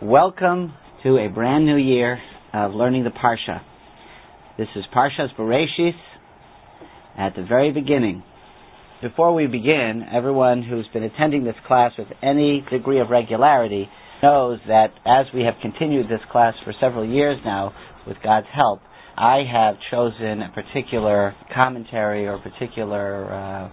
Welcome to a brand new year of learning the Parsha. This is Parshas Bereshis at the very beginning. Before we begin, everyone who's been attending this class with any degree of regularity knows that as we have continued this class for several years now, with God's help, I have chosen a particular commentary or particular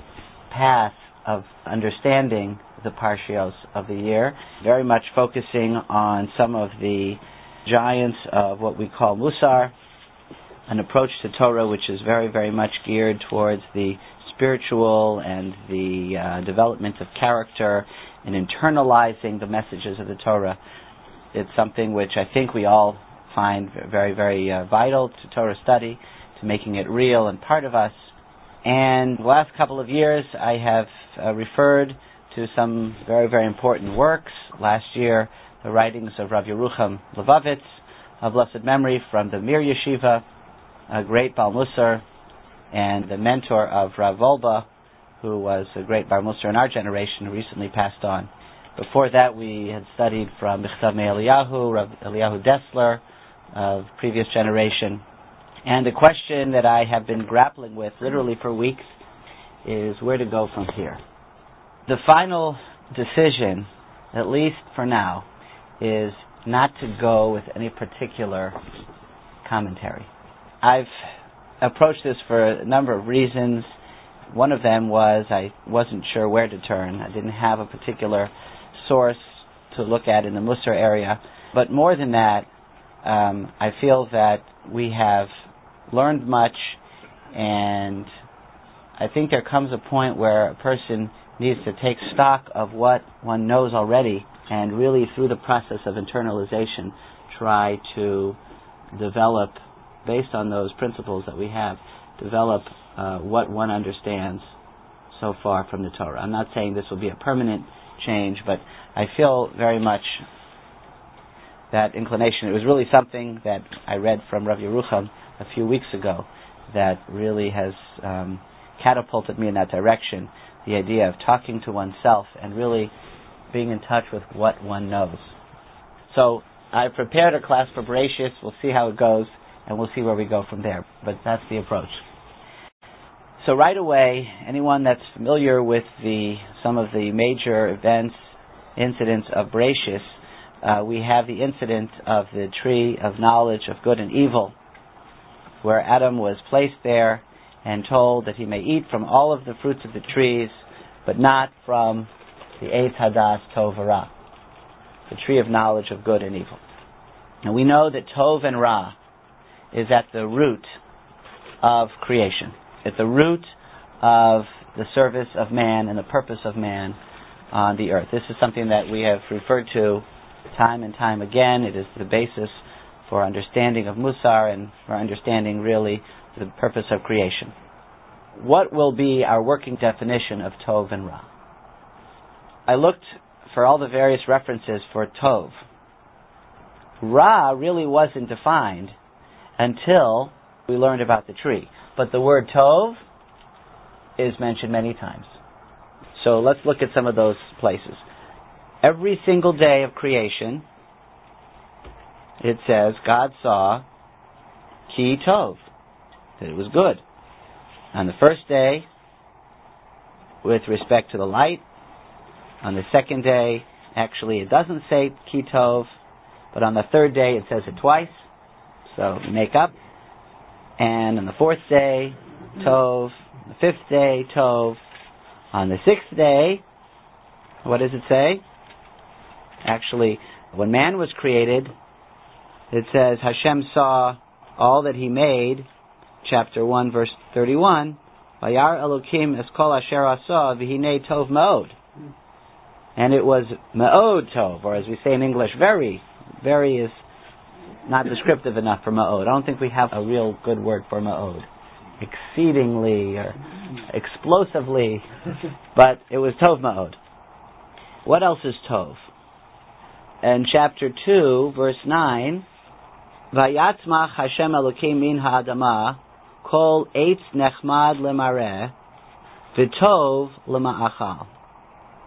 path of understanding the Parshios of the year, very much focusing on some of the giants of what we call Musar, an approach to Torah which is very, very much geared towards the spiritual and the development of character and internalizing the messages of the Torah. It's something which I think we all find very, very vital to Torah study, to making it real and part of us. And the last couple of years I have referred to some very, very important works. Last year, the writings of Rav Yerucham Levovitz, of blessed memory, from the Mir Yeshiva, a great Baal Musar, and the mentor of Rav Wolbe, who was a great Baal Musar in our generation, who recently passed on. Before that, we had studied from Michtav Eliyahu, Rav Eliyahu Dessler, of previous generation. And the question that I have been grappling with literally for weeks is where to go from here. The final decision, at least for now, is not to go with any particular commentary. I've approached this for a number of reasons. One of them was I wasn't sure where to turn. I didn't have a particular source to look at in the Musar area. But more than that, I feel that we have learned much, and I think there comes a point where a person needs to take stock of what one knows already and really, through the process of internalization, try to develop, based on those principles that we have, develop what one understands so far from the Torah. I'm not saying this will be a permanent change, but I feel very much that inclination. It was really something that I read from Rav Yerucham a few weeks ago that really has catapulted me in that direction, the idea of talking to oneself and really being in touch with what one knows. So I prepared a class for Bereshis. We'll see how it goes, and we'll see where we go from there. But that's the approach. So right away, anyone that's familiar with some of the major events, incidents of Bereshis, we have the incident of the tree of knowledge of good and evil, where Adam was placed there and told that he may eat from all of the fruits of the trees, but not from the Eitz Hadas Tov Ra, the tree of knowledge of good and evil. And we know that Tov and Ra is at the root of creation, at the root of the service of man and the purpose of man on the earth. This is something that we have referred to time and time again. It is the basis for understanding of Musar and for understanding really the purpose of creation. What will be our working definition of Tov and Ra? I looked for all the various references for Tov. Ra really wasn't defined until we learned about the tree. But the word Tov is mentioned many times. So let's look at some of those places. Every single day of creation, it says, God saw Ki Tov, that it was good. On the first day, with respect to the light. On the second day, actually it doesn't say Ki Tov, but on the third day it says it twice, so make up. And on the fourth day, Tov. On the fifth day, Tov. On the sixth day, what does it say? Actually, when man was created, it says Hashem saw all that He made, chapter 1, verse 31, Vayar Elokim es kol asher asa v'hinei tov ma'od. And it was ma'od tov, or as we say in English, very. Very is not descriptive enough for ma'od. I don't think we have a real good word for ma'od. Exceedingly, or explosively, but it was tov ma'od. What else is tov? In chapter 2, verse 9, Vayatzmach Hashem Elokim min ha'adama kol eitz nechmad lemareh v'tov lema'achal.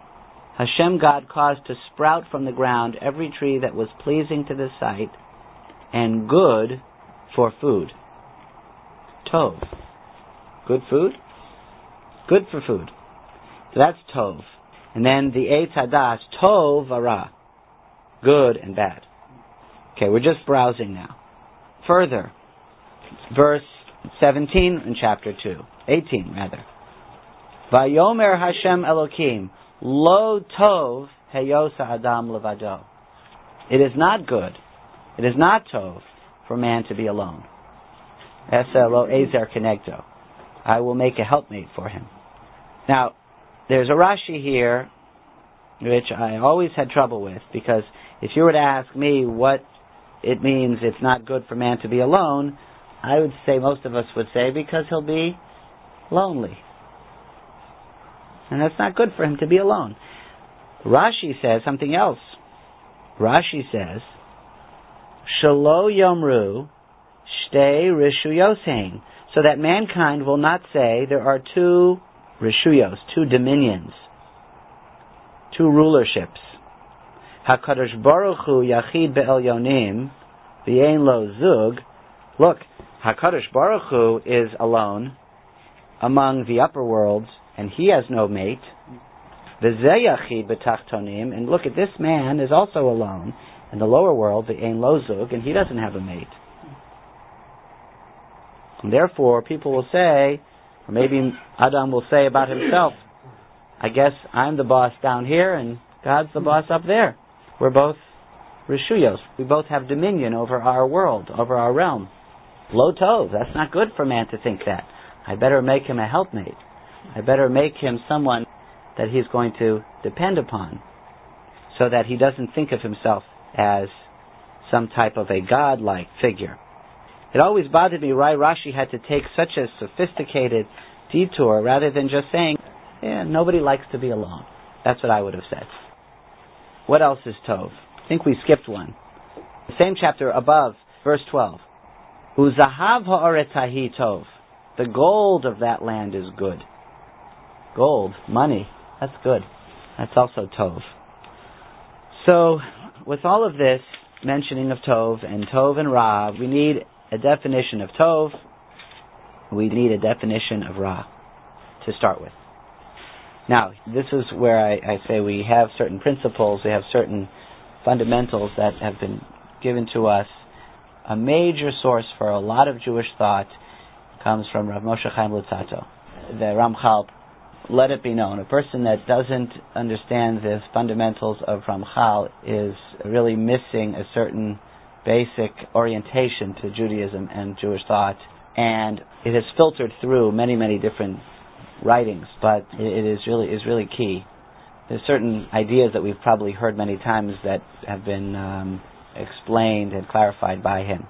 Hashem God caused to sprout from the ground every tree that was pleasing to the sight and good for food. Tov. Good food? Good for food. So that's Tov. And then the Eitz Hadas, Tov Vara. Good and bad. Okay, we're just browsing now. Further, verse 17 in chapter 2. 18, rather. Vayomer Hashem Elokim, Lo Tov Heyosa Adam Levado. It is not good. It is not Tov for man to be alone. Esa lo ezer kenegdo. I will make a helpmate for him. Now, there's a Rashi here which I always had trouble with, because if you were to ask me what it means it's not good for man to be alone, I would say, most of us would say, because he'll be lonely. And that's not good for him to be alone. Rashi says something else. Rashi says, Shelo Yomru Shtei Rishuyosein, so that mankind will not say there are two Rishuyos, two dominions, two rulerships. HaKadosh Baruch Hu Yachid Be'elyonim V'yein Lo Zug. Look, HaKadosh Baruch Hu is alone among the upper worlds, and he has no mate. V'zeh Yachid B'tachtonim, and look at this man is also alone in the lower world, V'yein Lo Zug, and he doesn't have a mate. And therefore, people will say, or maybe Adam will say about himself, I guess I'm the boss down here and God's the boss up there. We're both Rishuyos. We both have dominion over our world, over our realm. Lo Tov, that's not good for man to think that. I better make him a helpmate. I better make him someone that he's going to depend upon, so that he doesn't think of himself as some type of a godlike figure. It always bothered me why Rashi had to take such a sophisticated detour rather than just saying, nobody likes to be alone. That's what I would have said. What else is Tov? I think we skipped one. The same chapter above, verse 12. Uzahav ha'oretahi Tov. The gold of that land is good. Gold, money, that's good. That's also Tov. So, with all of this mentioning of Tov and Ra, we need a definition of Tov. We need a definition of Ra to start with. Now, this is where I say we have certain principles, we have certain fundamentals that have been given to us. A major source for a lot of Jewish thought comes from Rav Moshe Chaim Luzzatto. The Ramchal, let it be known, a person that doesn't understand the fundamentals of Ramchal is really missing a certain basic orientation to Judaism and Jewish thought, and it has filtered through many, many different writings, but it is really key. There's certain ideas that we've probably heard many times that have been explained and clarified by him.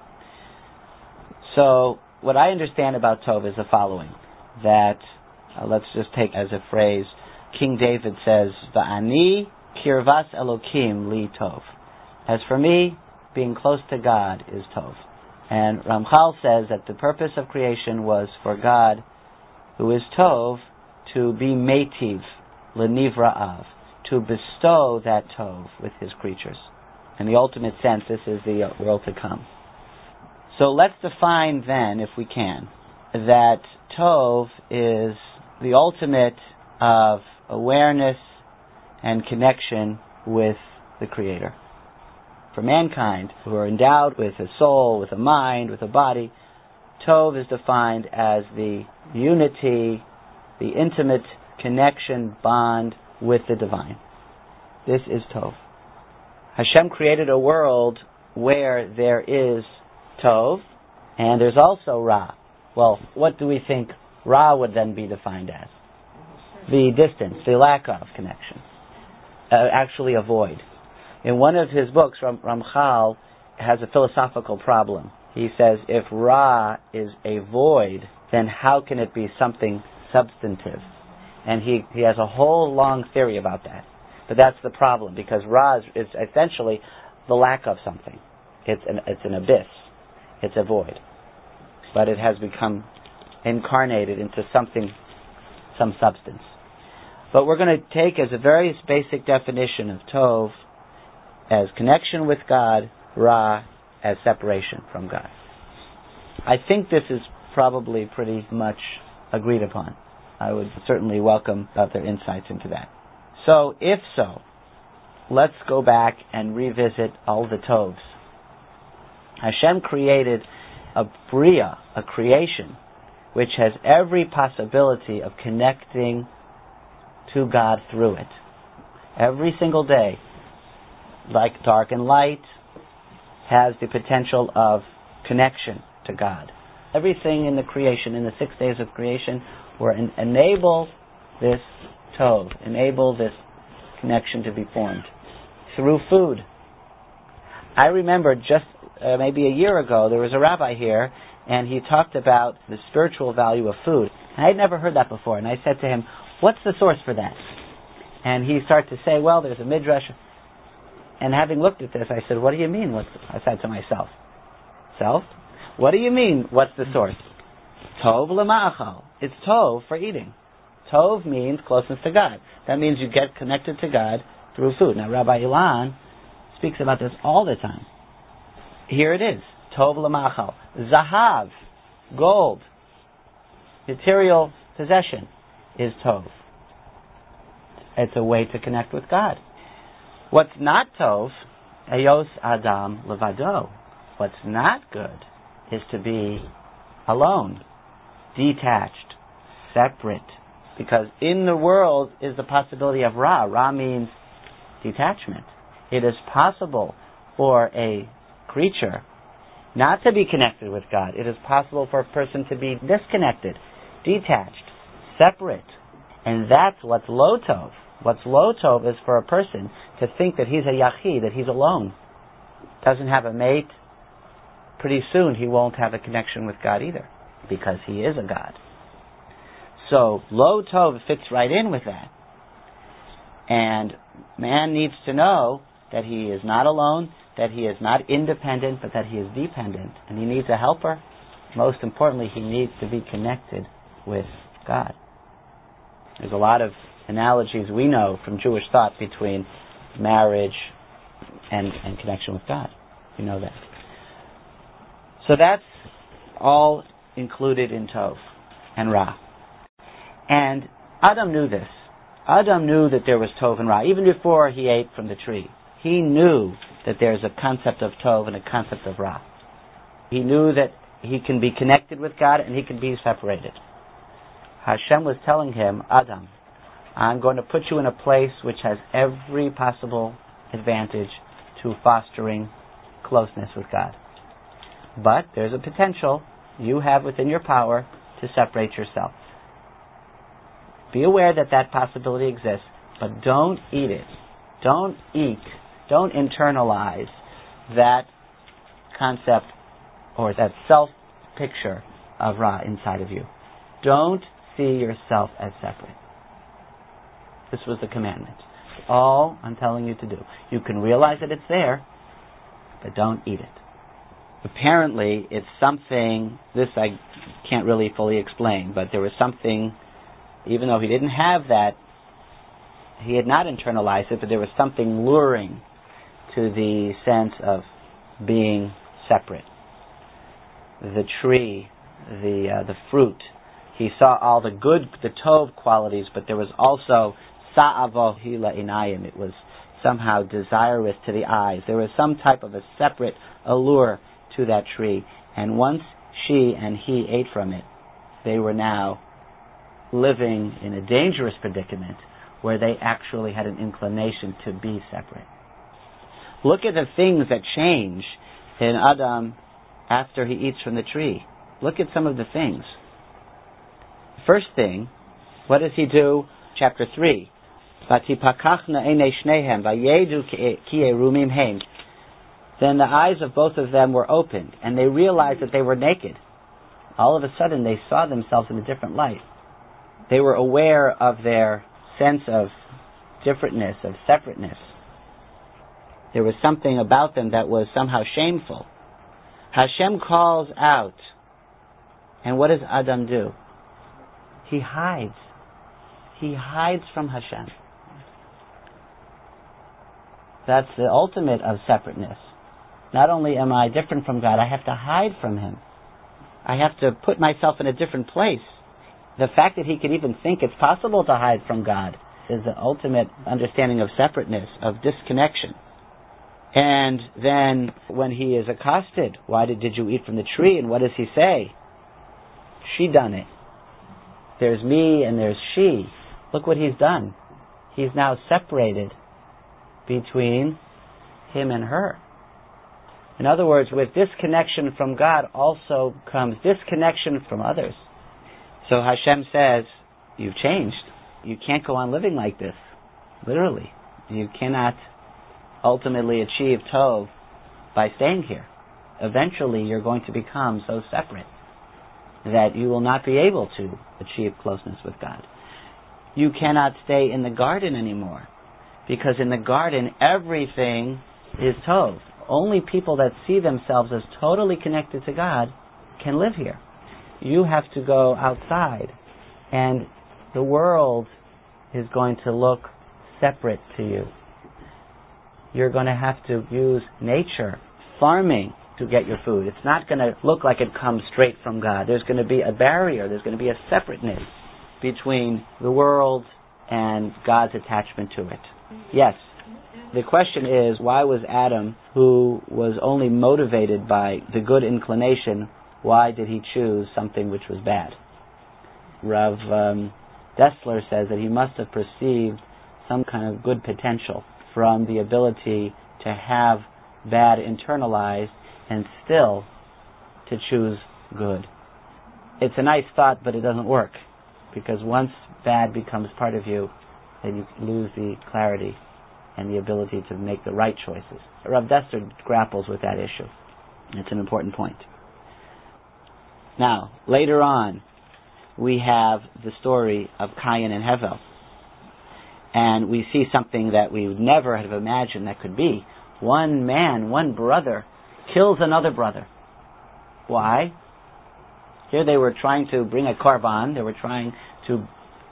So, what I understand about Tov is the following, that, let's just take as a phrase, King David says, Va'ani kirvas Elokim li Tov. As for me, being close to God is Tov. And Ramchal says that the purpose of creation was for God, who is Tov, to be Meitiv, L'nivra'av, to bestow that Tov with his creatures. In the ultimate sense, this is the world to come. So let's define then, if we can, that Tov is the ultimate of awareness and connection with the Creator. For mankind, who are endowed with a soul, with a mind, with a body, Tov is defined as the unity, the intimate connection, bond with the divine. This is Tov. Hashem created a world where there is Tov, and there's also Ra. Well, what do we think Ra would then be defined as? The distance, the lack of connection. Actually a void. In one of his books, Ramchal has a philosophical problem. He says, if Ra is a void, then how can it be something substantive? And he has a whole long theory about that. But that's the problem, because Ra is essentially the lack of something. It's an abyss. It's a void. But it has become incarnated into something, some substance. But we're going to take as a very basic definition of Tov as connection with God, Ra as separation from God. I think this is probably pretty much agreed upon. I would certainly welcome other insights into that. So, if so, let's go back and revisit all the Tovs. Hashem created a Bria, a creation, which has every possibility of connecting to God through it. Every single day, like dark and light, has the potential of connection to God. Everything in the creation, in the 6 days of creation, will enable this Tov, enable this connection to be formed through food. I remember just maybe a year ago, there was a rabbi here, and he talked about the spiritual value of food. And I had never heard that before, and I said to him, what's the source for that? And he started to say, well, there's a midrash. And having looked at this, I said, what do you mean? I said to myself, self? What do you mean, what's the source? Tov l'ma'achal. It's Tov for eating. Tov means closeness to God. That means you get connected to God through food. Now, Rabbi Ilan speaks about this all the time. Here it is. Tov l'ma'achal. Zahav, gold, material possession is Tov. It's a way to connect with God. What's not Tov, Eyos Adam levado. What's not good is to be alone, detached, separate. Because in the world is the possibility of Ra. Ra means detachment. It is possible for a creature not to be connected with God. It is possible for a person to be disconnected, detached, separate. And that's what's lo tov. What's lo tov is for a person to think that he's a yachid, that he's alone, doesn't have a mate. Pretty soon he won't have a connection with God either, because he is a God. So lo tov fits right in with that. And man needs to know that he is not alone, that he is not independent, but that he is dependent. And he needs a helper. Most importantly, he needs to be connected with God. There's a lot of analogies we know from Jewish thought between marriage and connection with God. We know that. So that's all included in Tov and Ra. And Adam knew this. Adam knew that there was Tov and Ra, even before he ate from the tree. He knew that there's a concept of Tov and a concept of Ra. He knew that he can be connected with God and he can be separated. Hashem was telling him, Adam, I'm going to put you in a place which has every possible advantage to fostering closeness with God. But there's a potential you have within your power to separate yourself. Be aware that that possibility exists, but don't eat it. Don't internalize that concept or that self-picture of Ra inside of you. Don't see yourself as separate. This was the commandment. It's all I'm telling you to do. You can realize that it's there, but don't eat it. Apparently, it's something, this I can't really fully explain, but there was something, even though he didn't have that, he had not internalized it, but there was something luring to the sense of being separate. The tree, the fruit, he saw all the good, the Tov qualities, but there was also sa'avo hila inayim. It was somehow desirous to the eyes. There was some type of a separate allure to that tree. And once she and he ate from it, they were now living in a dangerous predicament where they actually had an inclination to be separate. Look at the things that change in Adam after he eats from the tree. Look at some of the things. First thing, what does he do? Chapter 3. Then the eyes of both of them were opened, and they realized that they were naked. All of a sudden, they saw themselves in a different light. They were aware of their sense of differentness, of separateness. There was something about them that was somehow shameful. Hashem calls out, and what does Adam do? He hides. he hides from Hashem. That's the ultimate of separateness. Not only am I different from God, I have to hide from Him. I have to put myself in a different place. The fact that he could even think it's possible to hide from God is the ultimate understanding of separateness, of disconnection. And then when he is accosted, why did you eat from the tree? And what does he say? She done it. There's me and there's she. Look what he's done. He's now separated between him and her. In other words, with disconnection from God also comes disconnection from others. So Hashem says, you've changed. You can't go on living like this. Literally. You cannot ultimately achieve Tov by staying here. Eventually you're going to become so separate that you will not be able to achieve closeness with God. You cannot stay in the garden anymore, because in the garden everything is Tov. Only people that see themselves as totally connected to God can live here. You have to go outside, and the world is going to look separate to you. You're going to have to use nature, farming, to get your food. It's not going to look like it comes straight from God. There's going to be a barrier. There's going to be a separateness between the world and God's attachment to it. Yes, the question is, why was Adam, who was only motivated by the good inclination, why did he choose something which was bad? Rav Dessler says that he must have perceived some kind of good potential from the ability to have bad internalized and still to choose good. It's a nice thought, but it doesn't work, because once bad becomes part of you, then you lose the clarity and the ability to make the right choices. Rav Dessler grapples with that issue. It's an important point. Now, later on, we have the story of Cain and Hevel. And we see something that we would never have imagined that could be. One man, one brother, kills another brother. Why? Here they were trying to bring a korban. They were trying to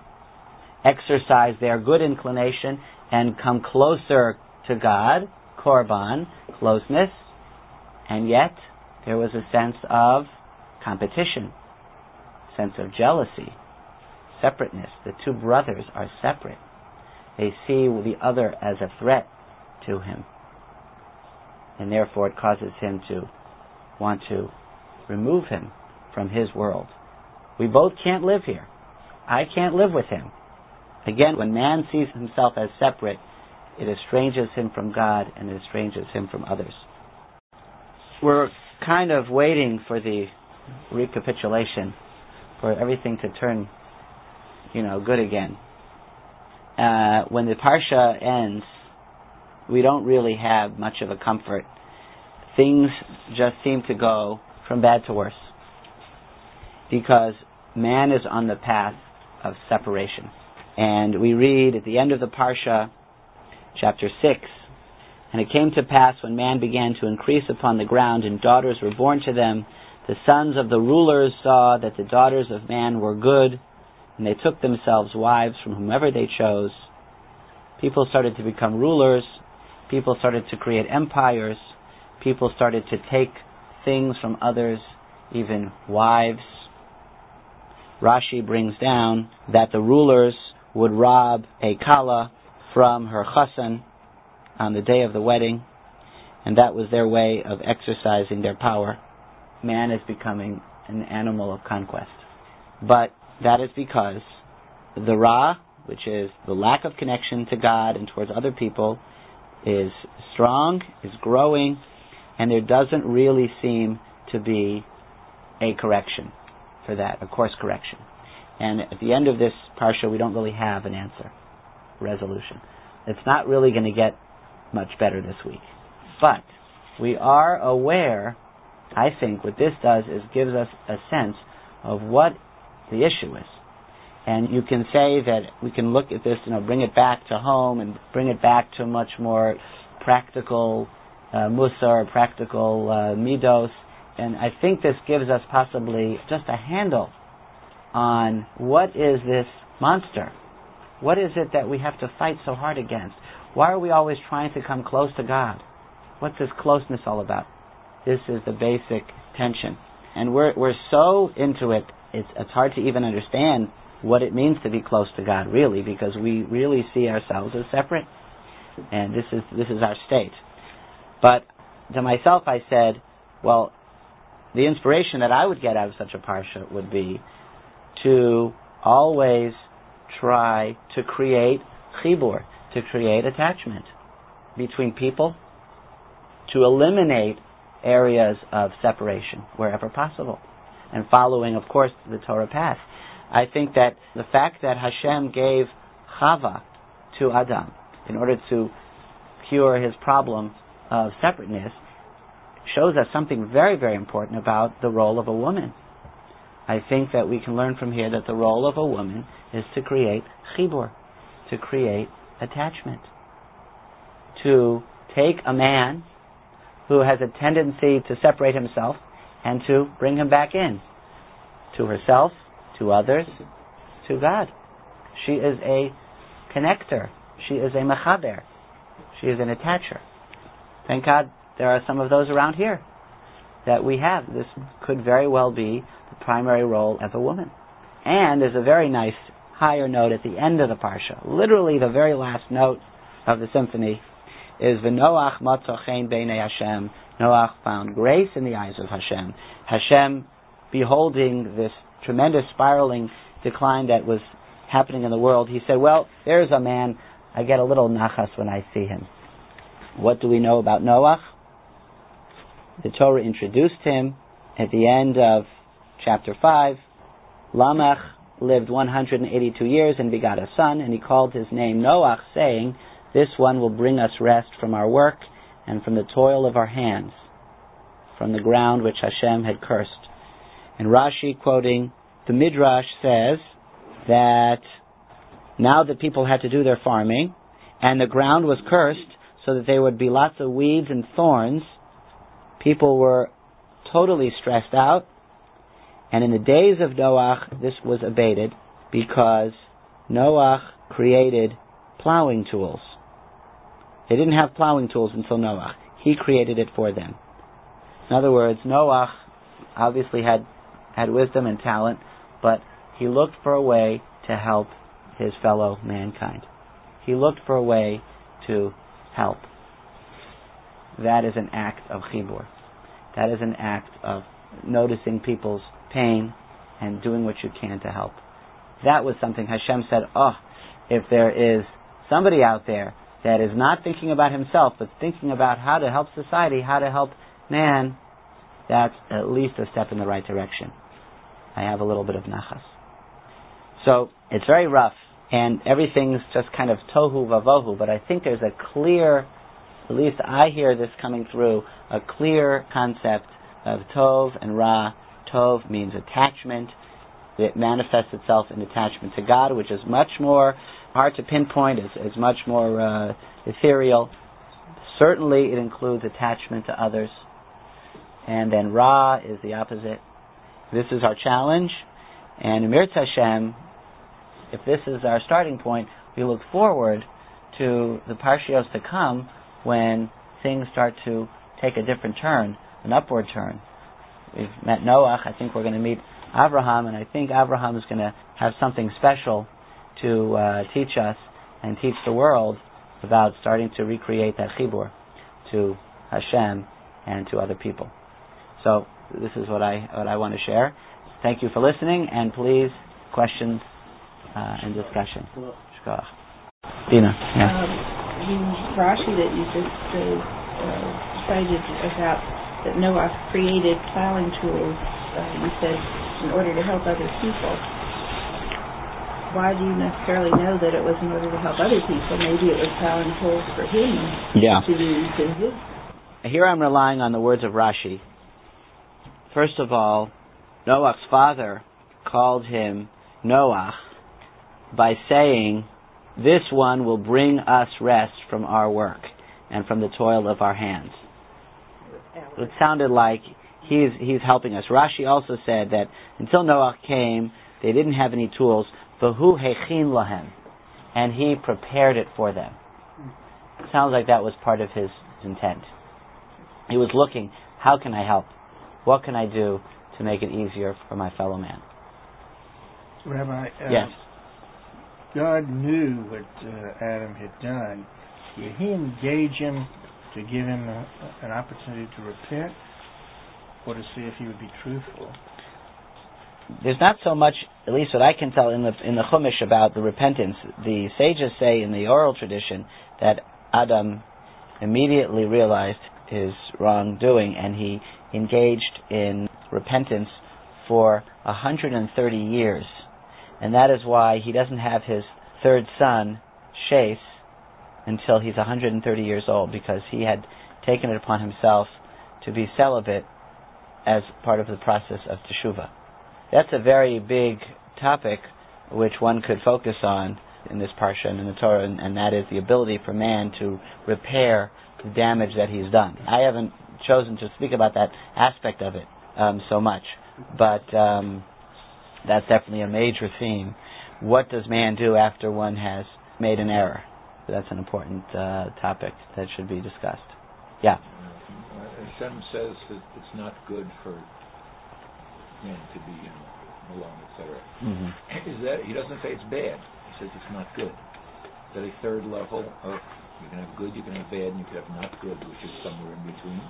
exercise their good inclination and come closer to God. Korban, closeness. And yet, there was a sense of competition, sense of jealousy, separateness. The two brothers are separate. They see the other as a threat to him. And therefore it causes him to want to remove him from his world. We both can't live here. I can't live with him. Again, when man sees himself as separate, it estranges him from God and it estranges him from others. We're kind of waiting for the recapitulation, for everything to turn, good again. When the Parsha ends, we don't really have much of a comfort. Things just seem to go from bad to worse, because man is on the path of separation. And we read at the end of the Parsha, chapter 6, "And it came to pass, when man began to increase upon the ground, and daughters were born to them, the sons of the rulers saw that the daughters of man were good, and they took themselves wives from whomever they chose." People started to become rulers. People started to create empires. People started to take things from others, even wives. Rashi brings down that the rulers would rob a kala from her chassan on the day of the wedding, and that was their way of exercising their power. Man is becoming an animal of conquest. But that is because the Ra, which is the lack of connection to God and towards other people, is strong, is growing, and there doesn't really seem to be a correction for that, a course correction. And at the end of this Parsha, we don't really have an answer, resolution. It's not really going to get much better this week. But we are aware, I think what this does is gives us a sense of what the issue is. And you can say that we can look at this, bring it back to home and bring it back to much more practical musar, practical midos. And I think this gives us possibly just a handle on what is this monster What is it that we have to fight so hard against? Why are we always trying to come close to God? What's this closeness all about? This is the basic tension. And we're so into it, it's hard to even understand what it means to be close to God, really, because we really see ourselves as separate. And this is our state. But to myself I said, well, the inspiration that I would get out of such a parsha would be to always try to create chibur, to create attachment between people, to eliminate areas of separation wherever possible, and following, of course, the Torah path. I think that the fact that Hashem gave Chava to Adam in order to cure his problem of separateness shows us something very, very important about the role of a woman. I think that we can learn from here that the role of a woman is to create chibur, to create attachment, to take a man who has a tendency to separate himself and to bring him back in, to herself, to others, to God. She is a connector. She is a mechaber. She is an attacher. Thank God there are some of those around here that we have. This could very well be the primary role of a woman. And there's a very nice higher note at the end of the parsha. Literally the very last note of the symphony is V'Noach matzo chen b'nei Hashem. Noach found grace in the eyes of Hashem. Hashem, beholding this tremendous spiraling decline that was happening in the world, he said, well, there's a man, I get a little nachas when I see him. What do we know about Noach? The Torah introduced him at the end of chapter 5. Lamech lived 182 years and begot a son, and he called his name Noach, saying, this one will bring us rest from our work and from the toil of our hands, from the ground which Hashem had cursed. And Rashi, quoting the Midrash, says that now that people had to do their farming, and the ground was cursed so that there would be lots of weeds and thorns, people were totally stressed out. And in the days of Noach, this was abated because Noach created plowing tools. They didn't have plowing tools until Noach. He created it for them. In other words, Noach obviously had wisdom and talent, but he looked for a way to help his fellow mankind. He looked for a way to help. That is an act of chibur. That is an act of noticing people's pain and doing what you can to help. That was something Hashem said, if there is somebody out there that is not thinking about himself, but thinking about how to help society, how to help man, that's at least a step in the right direction. I have a little bit of nachas. So, it's very rough, and everything's just kind of tohu vavohu, but I think there's a clear, at least I hear this coming through, a clear concept of tov and ra. Tov means attachment. It manifests itself in attachment to God, which is much more hard to pinpoint, is much more ethereal. Certainly it includes attachment to others. And then Ra is the opposite. This is our challenge. And Emir Hashem, if this is our starting point, we look forward to the Parshios to come when things start to take a different turn, an upward turn. We've met Noach. I think we're going to meet Abraham, and I think Abraham is going to have something special to teach us and teach the world about starting to recreate that chibur to Hashem and to other people. So this is what I want to share. Thank you for listening, and please, questions and discussion. Shkoach. Dina, yeah. The Rashi that you just cited about that Noah created plowing tools, you said, in order to help other people. Why do you necessarily know that it was in order to help other people? Maybe it was plowing tools for him to use in his. Here I'm relying on the words of Rashi. First of all, Noach's father called him Noach by saying, this one will bring us rest from our work and from the toil of our hands. It sounded like he's helping us. Rashi also said that until Noach came, they didn't have any tools. V'hu hechin lahem. and he prepared it for them. It sounds like that was part of his intent. He was looking, how can I help? What can I do to make it easier for my fellow man? Rabbi, yes. God knew what Adam had done. Did he engage him to give him an opportunity to repent, or to see if he would be truthful? There's not so much, at least what I can tell in the Chumash about the repentance. The sages say in the oral tradition that Adam immediately realized his wrongdoing and he engaged in repentance for 130 years. And that is why he doesn't have his third son, Sheth, until he's 130 years old, because he had taken it upon himself to be celibate as part of the process of teshuvah. That's a very big topic which one could focus on in this parsha and in the Torah, and that is the ability for man to repair the damage that he's done. I haven't chosen to speak about that aspect of it so much, but that's definitely a major theme. What does man do after one has made an error? That's an important topic that should be discussed. Yeah. Hashem says that it's not good for man to be alone, etc. Mm-hmm. Is that, he doesn't say it's bad. He says it's not good. Is that a third level of, you can have good, you can have bad, and you can have not good, which is somewhere in between?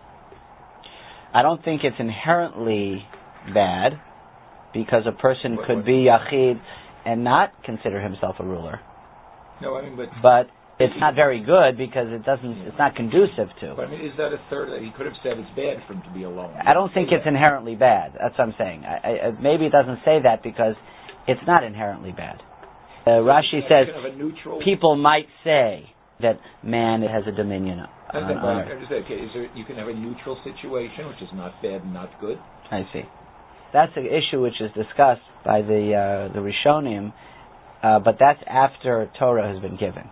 I don't think it's inherently bad, because a person could be yachid and not consider himself a ruler. No, I mean, but it's not very good because it's not conducive to. But I mean, is that a third? He could have said it's bad for him to be alone. I don't think it's inherently bad. That's what I'm saying. Maybe it doesn't say that because it's not inherently bad. Rashi says people might say that man has a dominion on earth. You can have a neutral situation, which is not bad and not good. I see. That's an issue which is discussed by the Rishonim, but that's after Torah has been given.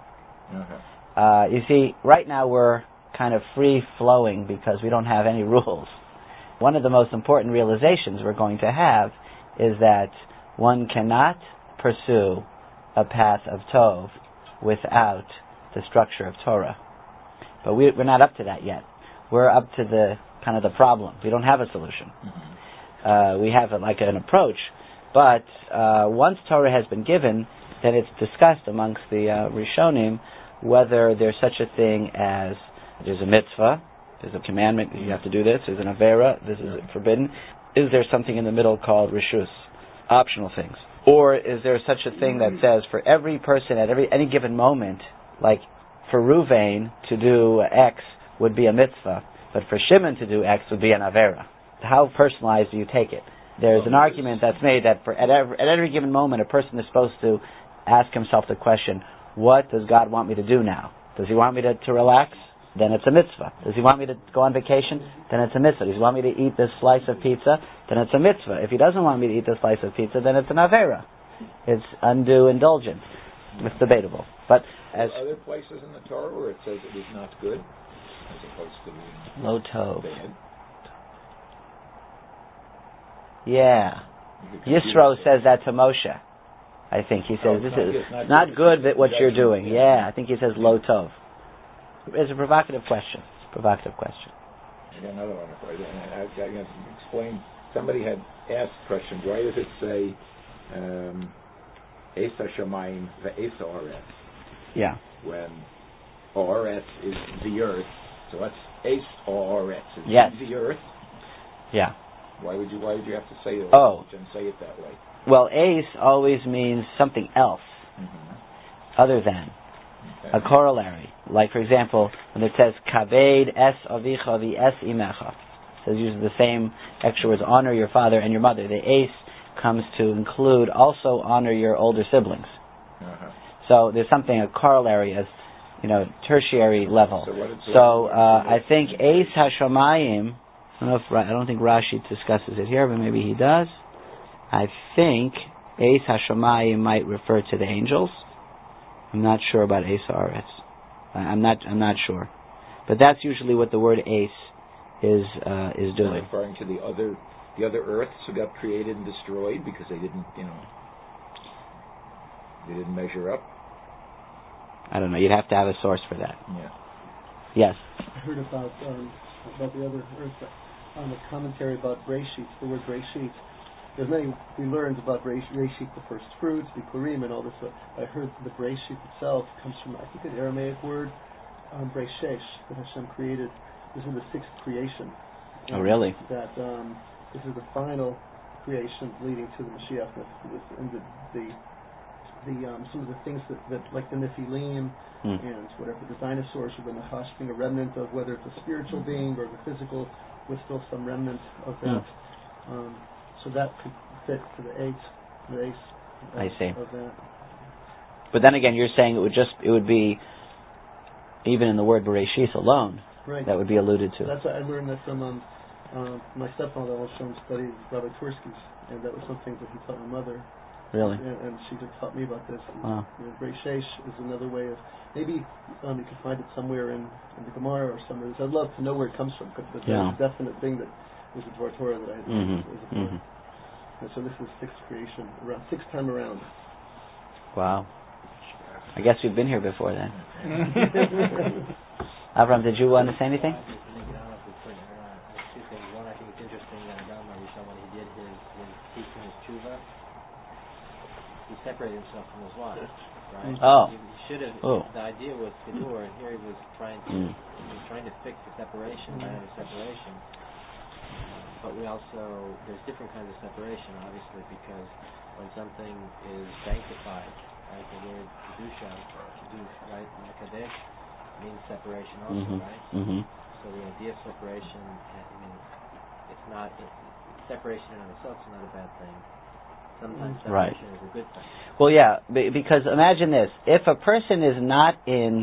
Okay. You see, right now we're kind of free-flowing because we don't have any rules. One of the most important realizations we're going to have is that one cannot pursue a path of Tov without the structure of Torah. But we're not up to that yet. We're up to the kind of the problem. We don't have a solution. Mm-hmm. We have an approach, but once Torah has been given, then it's discussed amongst the Rishonim whether there's such a thing as there's a mitzvah, there's a commandment, you have to do this, there's an avera, this is forbidden. Is there something in the middle called rishus, optional things? Or is there such a thing that says for every person at any given moment, like for Ruvain to do X would be a mitzvah, but for Shimon to do X would be an avera? How personalized do you take it? There's an argument that's made that at every given moment a person is supposed to ask himself the question, what does God want me to do now? Does he want me to relax? Then it's a mitzvah. Does he want me to go on vacation? Then it's a mitzvah. Does he want me to eat this slice of pizza? Then it's a mitzvah. If he doesn't want me to eat this slice of pizza, then it's an avera. It's undue indulgence. It's debatable. But as other places in the Torah where it says it is not good, as opposed to being lo tov. Bad. Yeah. Yisro says that to Moshe. I think he says this is not good that what you're doing. Yeah, I think he says lo tov. It's a provocative question. I got another one for you. I can explain. Somebody had asked the question, why does it say Esa Shamayim ve'Esa Oretz? Yeah. When Oretz is the earth, so that's Es Oretz. Yes. The earth. Yeah. Why would you have to say it? And say it that way? Well, Es always means something else, other than. Okay. A corollary. Like, for example, when it says, Kaved es avicha v'es imecha. It says, uses the same extra words, honor your father and your mother. The es comes to include also honor your older siblings. So there's something, a corollary, as, tertiary level. So I think es hashamayim, I don't think Rashi discusses it here, but maybe he does. I think es hashamayim might refer to the angels. I'm not sure about Eis Haaretz. I'm not sure, but that's usually what the word Eis is doing. Referring to the other earths who got created and destroyed because they didn't measure up. I don't know. You'd have to have a source for that. Yeah. Yes. I heard about the other on the commentary about Breshit, the word Breshit. There's many we learned about Breshit, the first fruits, Bikurim, and all this. I heard the Breshit itself comes from, I think, an Aramaic word, Breshesh, that Hashem created. This is the sixth creation. Oh, really? That this is the final creation leading to the Mashiach, and some of the things that like the Nephilim and whatever, the dinosaurs or the Nahash being a remnant of whether it's a spiritual being or the physical, was still some remnant of that. So that could fit to the ace. I see. Of that. But then again, you're saying it would be even in the word Bereshis alone, right, that would be alluded to. That's I learned that from my stepfather also studied Rabbi Tursky's, and that was something that he taught my mother. Really? And she just taught me about this. Wow. Breshesh is another way of, maybe you can find it somewhere in the Gemara or somewhere. I'd love to know where it comes from, because it's a definite thing that was a Dvar Torah that I had. And so this is sixth creation, sixth time around. Wow. I guess we've been here before then. Avram, did you want to say anything? Two things. One, I think it's interesting that Adam Rishon, when he did his teaching his tshuva, he separated himself from his wife. Right? Oh. He should have. The idea was Siddur, and here he was trying to fix the separation, right? The separation. But there's different kinds of separation, obviously, because when something is sanctified, right, the word kedusha, right, mekadesh, means separation also, right? So the idea of separation, it's not, separation in itself is not a bad thing. Sometimes separation is a good thing. Well, yeah, because imagine this. If a person is not in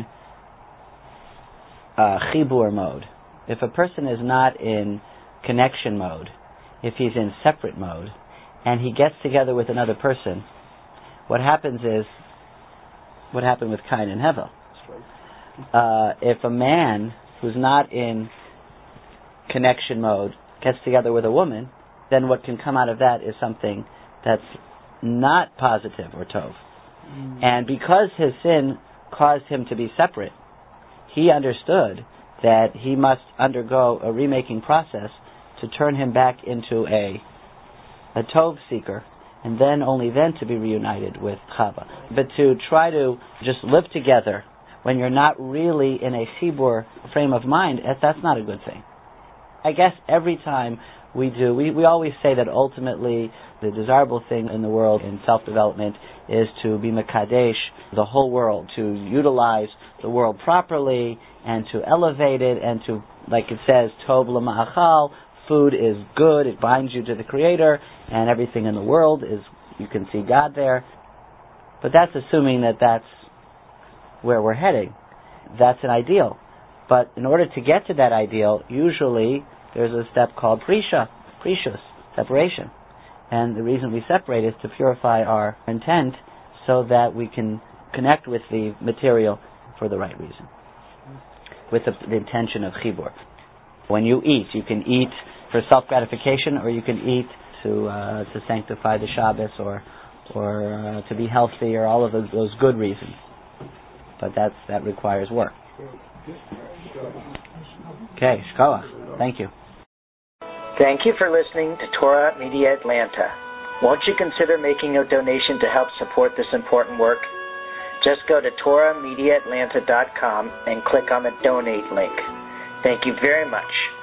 chibur mode, if a person is not in connection mode, if he's in separate mode, and he gets together with another person, what happens is what happened with Cain and Hevel. If a man who's not in connection mode gets together with a woman, then what can come out of that is something that's not positive or tov. And because his sin caused him to be separate, he understood that he must undergo a remaking process to turn him back into a tov seeker, and then only then to be reunited with Chava. But to try to just live together when you're not really in a chibur frame of mind, that's not a good thing. I guess every time we always say that ultimately the desirable thing in the world in self-development is to be mekadesh the whole world, to utilize the world properly and to elevate it and to, like it says, tov l'ma'achal, food is good, it binds you to the Creator, and everything in the world is, you can see God there. But that's assuming that that's where we're heading. That's an ideal. But in order to get to that ideal, usually there's a step called prishus, separation. And the reason we separate is to purify our intent so that we can connect with the material for the right reason, with the intention of chibur. When you eat, you can eat for self-gratification, or you can eat to sanctify the Shabbos, or to be healthy, or all of those good reasons. But that requires work. Okay, shkoach. Thank you. Thank you for listening to Torah Media Atlanta. Won't you consider making a donation to help support this important work? Just go to TorahMediaAtlanta.com and click on the donate link. Thank you very much.